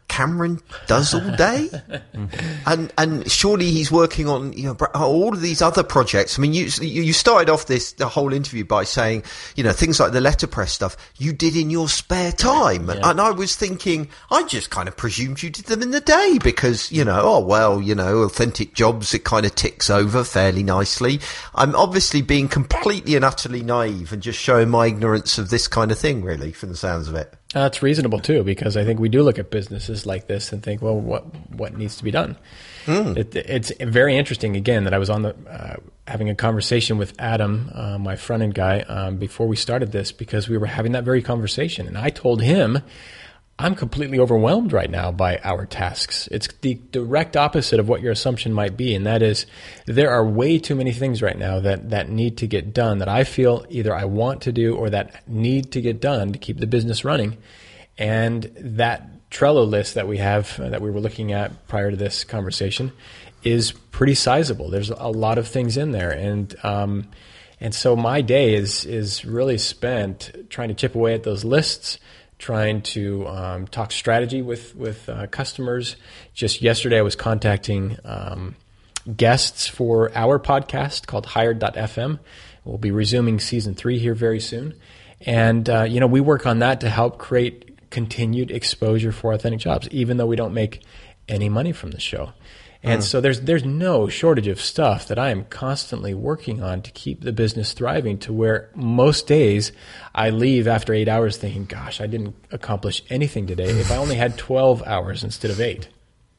Cameron does all day? and and surely he's working on, you know, all of these other projects. I mean, you you started off this the whole interview by saying, you know, things like the letterpress stuff you did in your spare time. Yeah. And I was thinking, I just kind of presumed you did them in the day because, you know, oh, well, you know, Authentic Jobs, it kind of ticks over fairly nicely. I'm obviously being completely and utterly naive and just showing my ignorance of this kind of thing, really, from the sounds of it. That's reasonable too, because I think we do look at businesses like this and think, well, what what needs to be done? Mm. It, it's very interesting, again, that I was on the uh, having a conversation with Adam, uh, my front-end guy, um, before we started this, because we were having that very conversation. And I told him, I'm completely overwhelmed right now by our tasks. It's the direct opposite of what your assumption might be, and that is there are way too many things right now that, that need to get done that I feel either I want to do or that need to get done to keep the business running. And that Trello list that we have, uh, that we were looking at prior to this conversation, is pretty sizable. There's a lot of things in there, and um, and so my day is is really spent trying to chip away at those lists, trying to um, talk strategy with, with uh, customers. Just yesterday, I was contacting um, guests for our podcast called Hired dot f m. We'll be resuming season three here very soon. And, uh, you know, we work on that to help create continued exposure for Authentic Jobs, even though we don't make any money from the show. And mm. so there's there's no shortage of stuff that I am constantly working on to keep the business thriving, to where most days I leave after eight hours thinking, gosh, I didn't accomplish anything today. If I only had twelve hours instead of eight.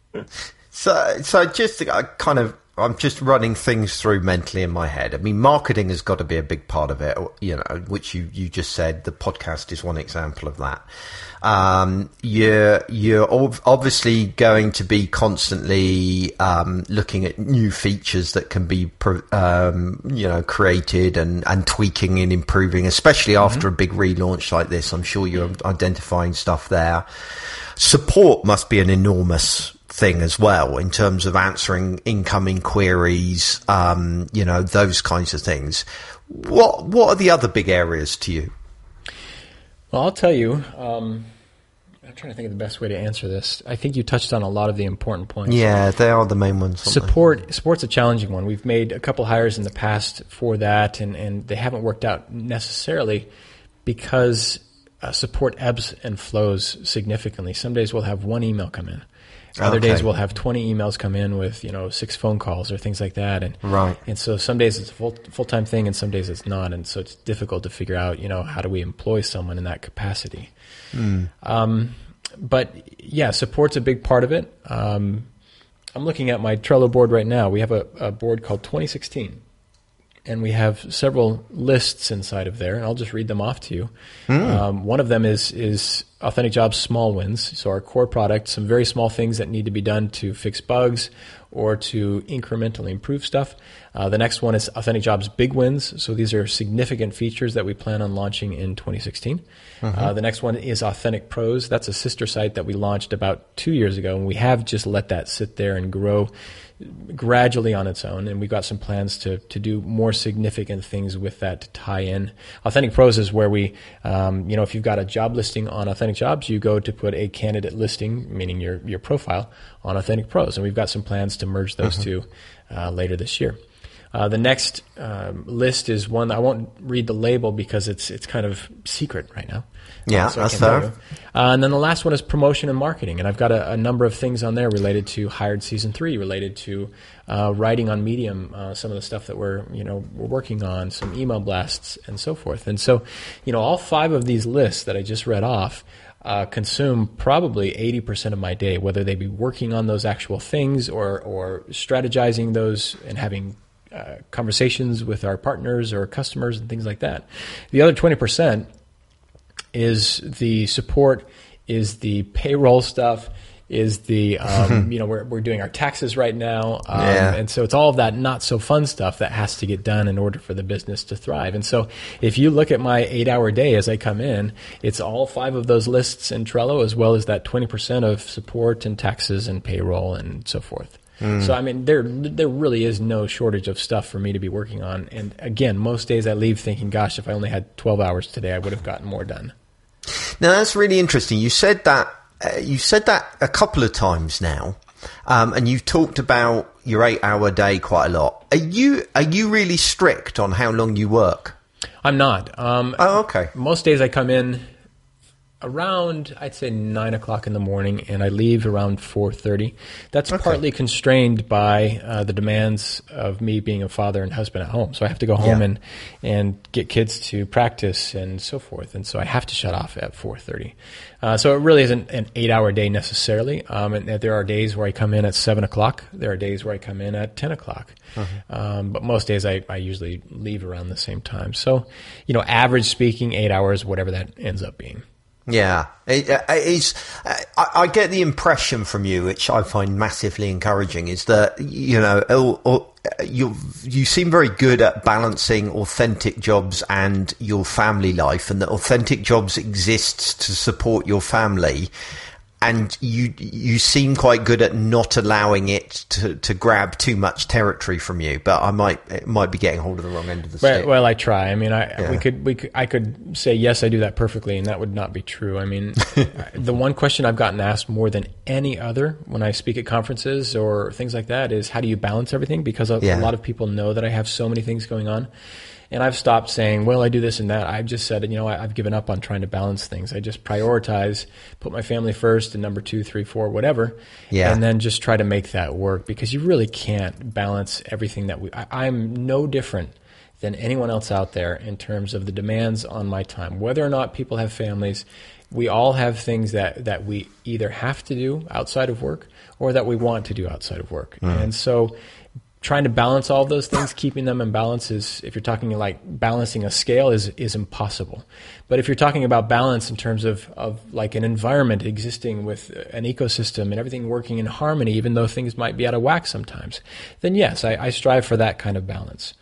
So, so just uh, kind of, I'm just running things through mentally in my head. I mean, marketing has got to be a big part of it, you know, which you, you just said. The podcast is one example of that. Um, you're, you're obviously going to be constantly, um, looking at new features that can be, um, you know, created and, and tweaking and improving, especially after mm-hmm. a big relaunch like this. I'm sure you're identifying stuff there. Support must be an enormous thing as well, in terms of answering incoming queries, um, you know, those kinds of things. What, what are the other big areas to you? Well, I'll tell you, um, I'm trying to think of the best way to answer this. I think you touched on a lot of the important points. Yeah, they are the main ones. Support, they? Support's a challenging one. We've made a couple hires in the past for that, and, and they haven't worked out necessarily because uh, support ebbs and flows significantly. Some days we'll have one email come in. Other okay. days we'll have twenty emails come in with, you know, six phone calls or things like that. And right. and so some days it's a full, full-time thing and some days it's not. And so it's difficult to figure out, you know, how do we employ someone in that capacity? Mm. Um, but yeah, support's a big part of it. Um, I'm looking at my Trello board right now. We have a, a board called twenty sixteen. And we have several lists inside of there, and I'll just read them off to you. Mm. Um, one of them is is Authentic Jobs small wins. So our core product, some very small things that need to be done to fix bugs or to incrementally improve stuff. Uh, the next one is Authentic Jobs big wins. So these are significant features that we plan on launching in twenty sixteen. Mm-hmm. Uh, the next one is Authentic Pros. That's a sister site that we launched about two years ago, and we have just let that sit there and grow gradually on its own, and we've got some plans to to do more significant things with that to tie in. Authentic Pros is where we, um, you know, if you've got a job listing on Authentic Jobs, you go to put a candidate listing, meaning your your profile, on Authentic Pros, and we've got some plans to merge those mm-hmm. two uh, later this year. Uh, the next um, list is one I won't read the label because it's it's kind of secret right now. Yeah, uh, so that's fair. Uh, and then the last one is promotion and marketing, and I've got a, a number of things on there related to Hired Season Three, related to uh, writing on Medium, uh, some of the stuff that we're you know we're working on, some email blasts, and so forth. And so, you know, all five of these lists that I just read off uh, consume probably eighty percent of my day, whether they be working on those actual things or or strategizing those and having uh, conversations with our partners or customers and things like that. The other twenty percent is the support, is the payroll stuff, is the, um, you know, we're we're doing our taxes right now. Um, yeah. And so it's all of that not so fun stuff that has to get done in order for the business to thrive. And so if you look at my eight hour day as I come in, it's all five of those lists in Trello, as well as that twenty percent of support and taxes and payroll and so forth. Mm. So, I mean, there there really is no shortage of stuff for me to be working on. And again, most days I leave thinking, gosh, if I only had twelve hours today, I would have gotten more done. Now, that's really interesting. You said that uh, you said that a couple of times now, um, and you've talked about your eight-hour day quite a lot. Are you are you really strict on how long you work? I'm not. Um, oh, okay. Most days I come in around, I'd say, nine o'clock in the morning, and I leave around four thirty. That's okay. Partly constrained by uh, the demands of me being a father and husband at home. So I have to go home yeah. and and get kids to practice and so forth. And so I have to shut off at four thirty. Uh, so it really isn't an eight-hour day necessarily. Um, and there are days where I come in at seven o'clock. There are days where I come in at ten o'clock. Uh-huh. Um, but most days I, I usually leave around the same time. So, you know, average speaking, eight hours, whatever that ends up being. Yeah, it, it's, I, I get the impression from you, which I find massively encouraging, is that, you know, or, or, you you seem very good at balancing authentic jobs and your family life, and that authentic jobs exists to support your family. And you you seem quite good at not allowing it to, to grab too much territory from you. But I might it might be getting hold of the wrong end of the stick. Well, well I try. I mean, I yeah. we could we could, I could say yes, I do that perfectly, and that would not be true. I mean, the one question I've gotten asked more than any other when I speak at conferences or things like that is, how do you balance everything? Because a, yeah. a lot of people know that I have so many things going on. And I've stopped saying, well, I do this and that. I've just said, you know, I, I've given up on trying to balance things. I just prioritize, put my family first and number two, three, four, whatever. Yeah. And then just try to make that work, because you really can't balance everything that we, I, I'm no different than anyone else out there in terms of the demands on my time. Whether or not people have families, we all have things that, that we either have to do outside of work or that we want to do outside of work. Mm. And so trying to balance all those things, keeping them in balance is, if you're talking like balancing a scale, is is impossible. But if you're talking about balance in terms of, of like an environment existing with an ecosystem and everything working in harmony, even though things might be out of whack sometimes, then yes, I, I strive for that kind of balance.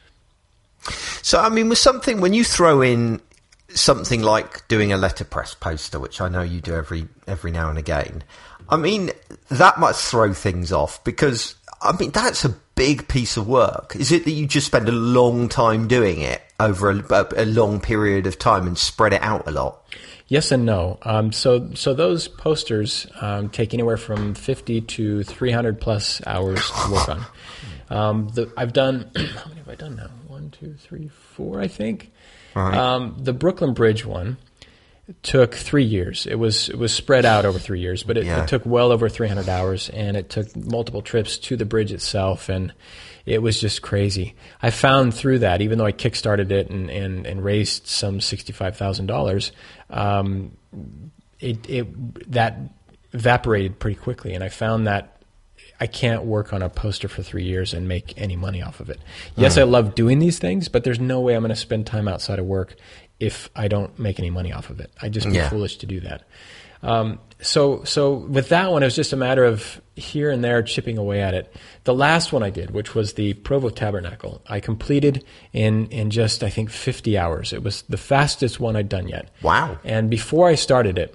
So, I mean, with something, when you throw in something like doing a letterpress poster, which I know you do every every now and again, I mean, that might throw things off, because, I mean, that's a big piece of work. Is it that you just spend a long time doing it over a, a long period of time and spread it out a lot? Yes and no. Um, so, so those posters um, take anywhere from fifty to three hundred plus hours to work on. Um, the, I've done, how many have I done now? One, two, three, four, I think. Right. Um, the Brooklyn Bridge one took three years. It was it was spread out over three years, but it, yeah. it took well over three hundred hours, and it took multiple trips to the bridge itself, and it was just crazy. I found through that, even though I kickstarted it and, and, and raised some sixty-five thousand dollars, um, it, it that evaporated pretty quickly, and I found that I can't work on a poster for three years and make any money off of it. Yes, mm. I love doing these things, but there's no way I'm going to spend time outside of work if I don't make any money off of it. I'd just be yeah. foolish to do that. Um, so, so with that one, it was just a matter of here and there chipping away at it. The last one I did, which was the Provo Tabernacle, I completed in, in just, I think, fifty hours. It was the fastest one I'd done yet. Wow. And before I started it,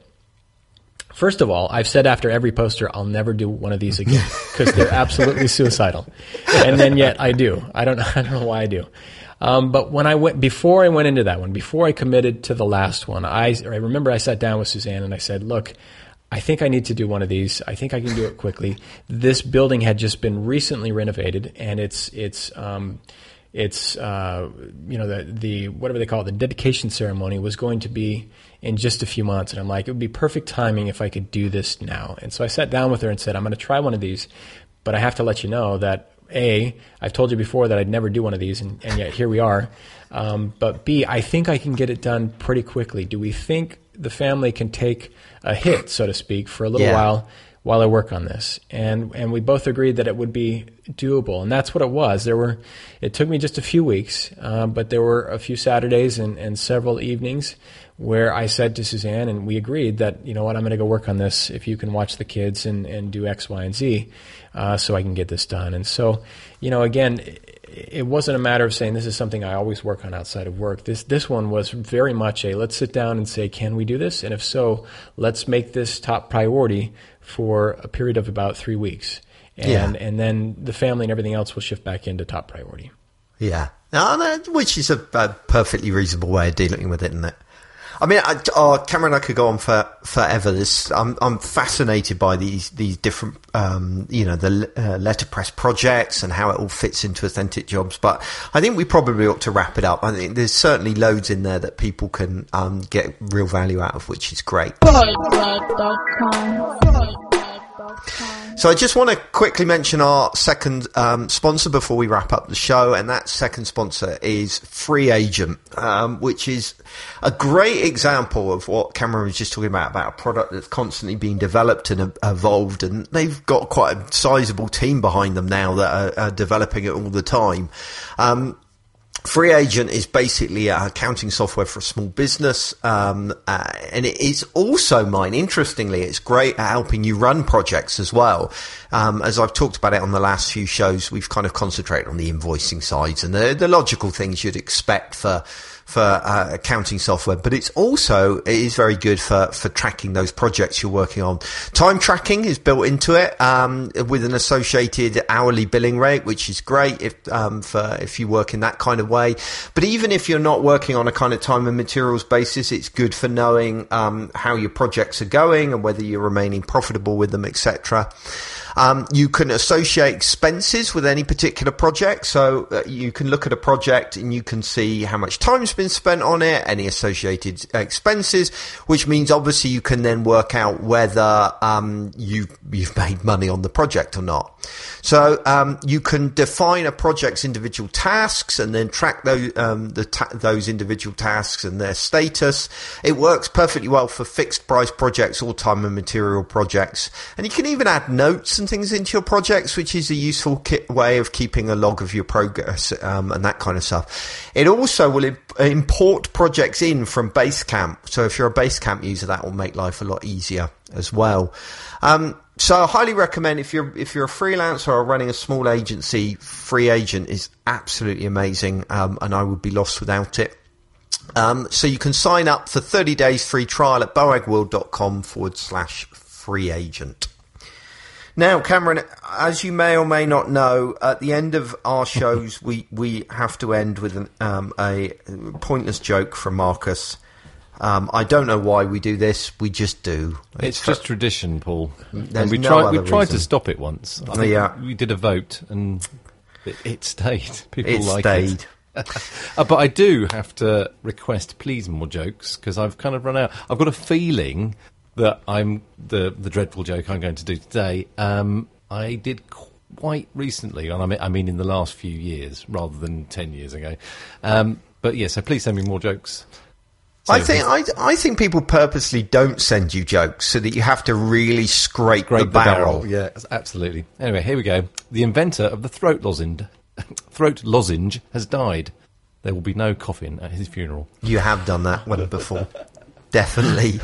first of all, I've said after every poster, I'll never do one of these again, because they're absolutely suicidal. And then yet I do. I don't, I don't know why I do. Um, but when I went, before I went into that one, before I committed to the last one, I, I remember I sat down with Suzanne and I said, look, I think I need to do one of these. I think I can do it quickly. This building had just been recently renovated, and it's, it's, um, it's, uh, you know, the, the, whatever they call it, the dedication ceremony was going to be in just a few months. And I'm like, it would be perfect timing if I could do this now. And so I sat down with her and said, I'm going to try one of these, but I have to let you know that, A, I've told you before that I'd never do one of these, and, and yet here we are. Um, but B, I think I can get it done pretty quickly. Do we think the family can take a hit, so to speak, for a little yeah. while while I work on this? And and we both agreed that it would be doable, and that's what it was. There were, it took me just a few weeks, uh, but there were a few Saturdays and, and several evenings where I said to Suzanne, and we agreed that, you know what, I'm going to go work on this if you can watch the kids and, and do X, Y, and Z, uh, so I can get this done. And so, you know, again, it, it wasn't a matter of saying this is something I always work on outside of work. This this one was very much a, let's sit down and say, can we do this? And if so, let's make this top priority for a period of about three weeks. And yeah. and then the family and everything else will shift back into top priority. Yeah. No, no, which is a, a perfectly reasonable way of dealing with it, isn't it? I mean, I, oh, Cameron, I could go on for forever. This, I'm, I'm fascinated by these these different, um, you know, the uh, letterpress projects and how it all fits into Authentic Jobs. But I think we probably ought to wrap it up. I think there's certainly loads in there that people can um, get real value out of, which is great. So I just want to quickly mention our second um, sponsor before we wrap up the show, and that second sponsor is Free Agent, um, which is a great example of what Cameron was just talking about, about a product that's constantly being developed and evolved, and they've got quite a sizable team behind them now that are, are developing it all the time. Um, Free Agent is basically a accounting software for a small business, um, uh, and it is also mine. Interestingly, it's great at helping you run projects as well. Um, as I've talked about it on the last few shows, we've kind of concentrated on the invoicing sides and the, the logical things you'd expect for for uh, accounting software, but it's also, it is very good for, for tracking those projects you're working on. Time tracking is built into it, um, with an associated hourly billing rate, which is great if, um, for, if you work in that kind of way. But even if you're not working on a kind of time and materials basis, it's good for knowing, um, how your projects are going and whether you're remaining profitable with them, et cetera. Um, you can associate expenses with any particular project. So uh, you can look at a project and you can see how much time's been spent on it, any associated expenses, which means obviously you can then work out whether um, you, you've made money on the project or not. So um, you can define a project's individual tasks and then track those, um, the ta- those individual tasks and their status. It works perfectly well for fixed price projects or time and material projects. And you can even add notes and things into your projects, which is a useful ki- way of keeping a log of your progress, um, and that kind of stuff. It also will imp- import projects in from Basecamp. So if you're a Basecamp user, that will make life a lot easier as well. Um, so I highly recommend, if you're if you're a freelancer or running a small agency, Free Agent is absolutely amazing, um, and I would be lost without it. Um, so you can sign up for thirty days free trial at boagworld.com forward slash free agent. Now, Cameron, as you may or may not know, at the end of our shows, we, we have to end with an, um, a pointless joke from Marcus. Um, I don't know why we do this. We just do. It's, it's just tra- tradition, Paul. And we no tried. We tried reason. to stop it once. I think yeah. we did a vote, and it, it stayed. People it like stayed. it. uh, but I do have to request, please, more jokes, because I've kind of run out. I've got a feeling that I'm the the dreadful joke I'm going to do today. Um, I did quite recently, and I mean, I mean in the last few years, rather than ten years ago. Um, but yeah, so please send me more jokes. So I think I, I think people purposely don't send you jokes so that you have to really scrape, scrape the, the barrel. barrel. Yeah, absolutely. Anyway, here we go. The inventor of the throat lozenge, throat lozenge has died. There will be no coffin at his funeral. You have done that one before. Definitely.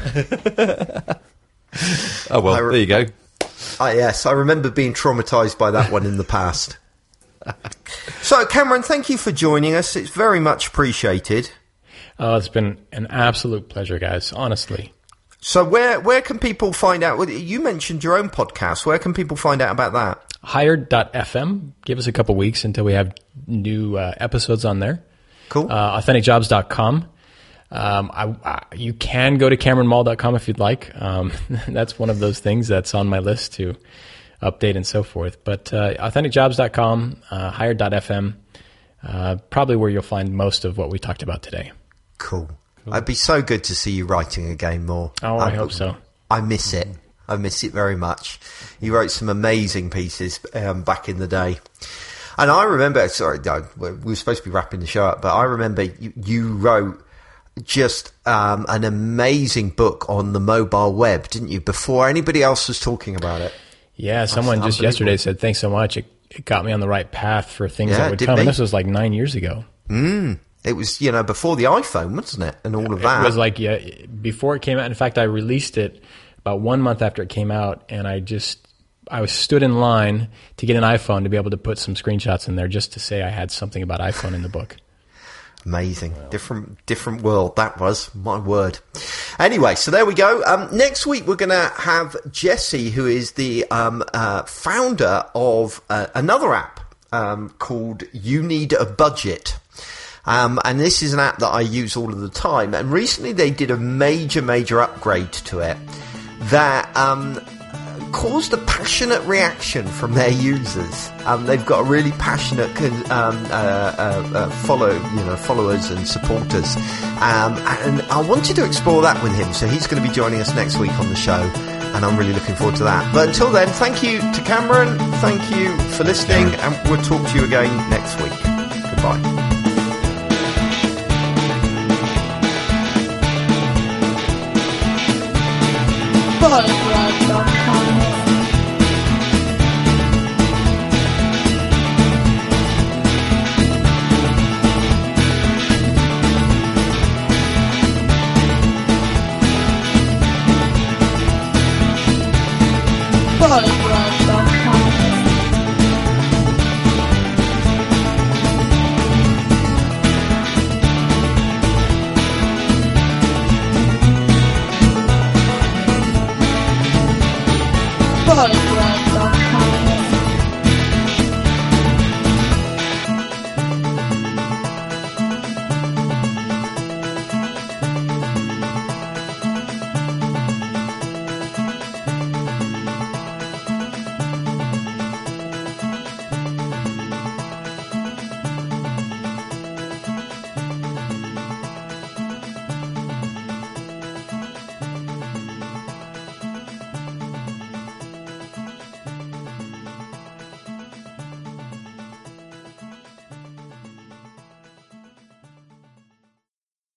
Oh, well, re- there you go. Ah, yes, I remember being traumatised by that one in the past. So, Cameron, thank you for joining us. It's very much appreciated. Oh, it's been an absolute pleasure, guys, honestly. So where where can people find out? Well, you mentioned your own podcast. Where can people find out about that? Hired dot f m. Give us a couple weeks until we have new uh, episodes on there. Cool. Uh, authentic jobs dot com. Um, I, I, you can go to cameron mall dot com if you'd like. Um, that's one of those things that's on my list to update and so forth. But uh, authentic jobs dot com, uh, hired dot f m, uh, probably where you'll find most of what we talked about today. Cool. cool. It'd be so good to see you writing again more. Oh, I, I hope so. I miss it. I miss it very much. You wrote some amazing pieces um, back in the day. And I remember, sorry, no, we were supposed to be wrapping the show up, but I remember you, you wrote just um, an amazing book on the mobile web, didn't you, before anybody else was talking about it? Yeah, someone just yesterday said, thanks so much. It, it got me on the right path for things yeah, that would come. Me. And this was like nine years ago. Mm. It was, you know, before the iPhone, wasn't it? And all of that. It was like, yeah, before it came out. In fact, I released it about one month after it came out, and I just, I was stood in line to get an iPhone to be able to put some screenshots in there just to say I had something about iPhone in the book. Amazing. Wow. Different different world that was. My word. Anyway, so there we go. Um, next week we're going to have Jesse, who is the um, uh, founder of uh, another app um, called You Need a Budget. Um, and this is an app that I use all of the time. And recently they did a major, major upgrade to it that um, caused a passionate reaction from their users. Um, they've got a really passionate um, uh, uh, uh, follow, you know, followers and supporters. Um, and I wanted to explore that with him. So he's going to be joining us next week on the show. And I'm really looking forward to that. But until then, thank you to Cameron. Thank you for listening. And we'll talk to you again next week. Goodbye. Polyglot dot com Polyglot